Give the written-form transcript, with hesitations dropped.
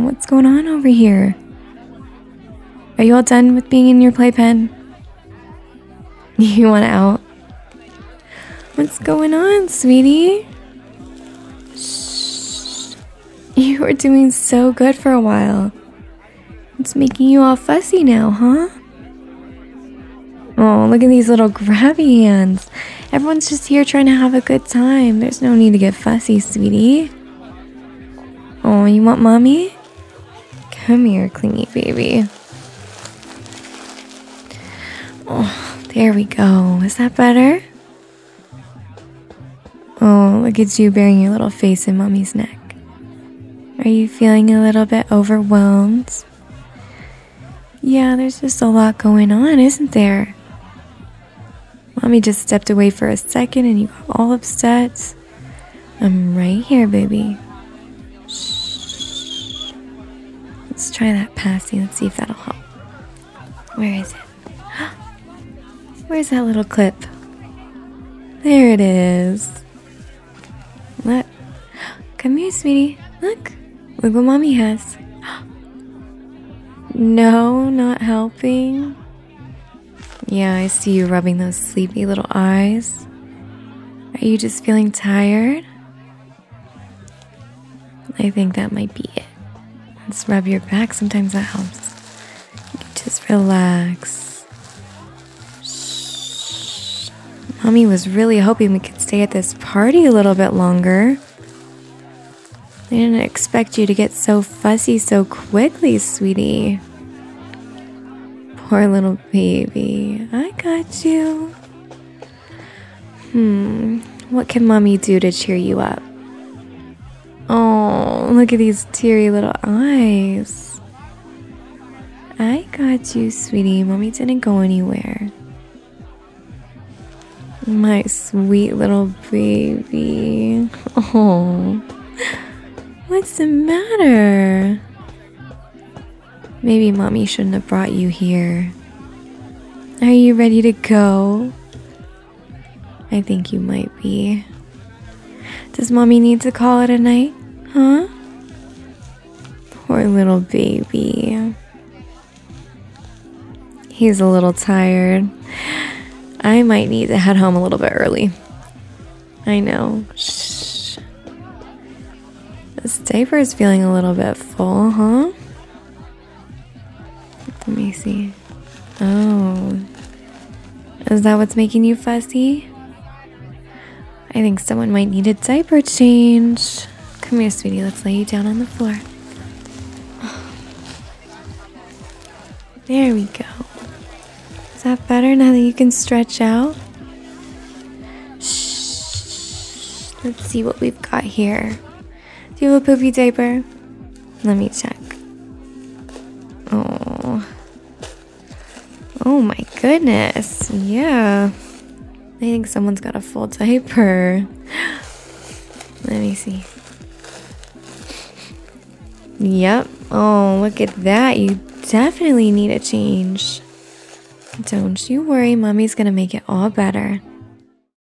what's going on over here? Are you all done with being in your playpen? You want out? What's going on, sweetie? Shh. You were doing so good for a while. It's making you all fussy now, huh? Oh, look at these little grabby hands. Everyone's just here trying to have a good time. There's no need to get fussy, sweetie. Oh, you want mommy? Come here, clingy baby. Oh, there we go. Is that better? Oh, look at you burying your little face in mommy's neck. Are you feeling a little bit overwhelmed? Yeah, there's just a lot going on, isn't there? Mommy just stepped away for a second and you got all upset. I'm right here, baby. Shh. Let's try that passing. Let's see if that'll help. Where is it? Where's that little clip? There it is. Look. Come here, sweetie. Look. Look what mommy has. No, not helping. Yeah, I see you rubbing those sleepy little eyes. Are you just feeling tired? I think that might be it. Let's rub your back. Sometimes that helps. Just relax. Shh. Mommy was really hoping we could stay at this party a little bit longer. I didn't expect you to get so fussy so quickly, sweetie. Poor little baby. I got you. What can mommy do to cheer you up? Oh, look at these teary little eyes. I got you, sweetie. Mommy didn't go anywhere. My sweet little baby. Oh, what's the matter? Maybe mommy shouldn't have brought you here. Are you ready to go? I think you might be. Does mommy need to call it a night? Huh? Poor little baby. He's a little tired. I might need to head home a little bit early. I know. Shh. This diaper is feeling a little bit full, huh? Let me see. Oh. Is that what's making you fussy? I think someone might need a diaper change. Come here, sweetie. Let's lay you down on the floor. There we go. Is that better now that you can stretch out? Shh. Let's see what we've got here. Do you have a poopy diaper? Let me check. Oh. Oh my goodness. Yeah. I think someone's got a full diaper. Let me see. Yep. Oh, look at that. You definitely need a change. Don't you worry. Mommy's gonna make it all better.